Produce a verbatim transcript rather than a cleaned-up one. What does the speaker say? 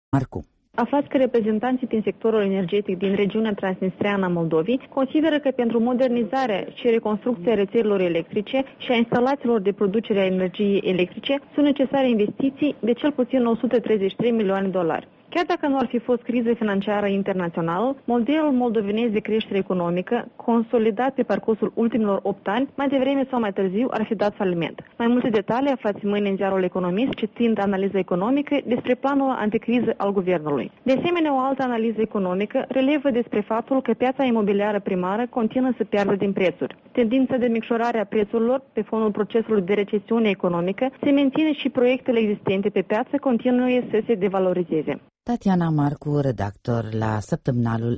Marcu. Aflați că reprezentanții din sectorul energetic din regiunea transnistreană a Moldovei consideră că pentru modernizarea și reconstrucția rețelelor electrice și a instalațiilor de producere a energiei electrice sunt necesare investiții de cel puțin o sută treizeci și trei milioane de dolari. Chiar dacă nu ar fi fost criză financiară internațională, modelul moldovenesc de creștere economică, consolidat pe parcursul ultimilor opt ani, mai devreme sau mai târziu ar fi dat faliment. Mai multe detalii aflați mâine în ziarul Economist, citind analiza economică despre planul anticriză al guvernului. De asemenea, o altă analiză economică relevă despre faptul că piața imobiliară primară continuă să piardă din prețuri. Tendința de micșorare a prețurilor pe fondul procesului de recesiune economică se menține și proiectele existente pe piață continuă să se devalorizeze. Tatiana Marcu, redactor la săptămânalul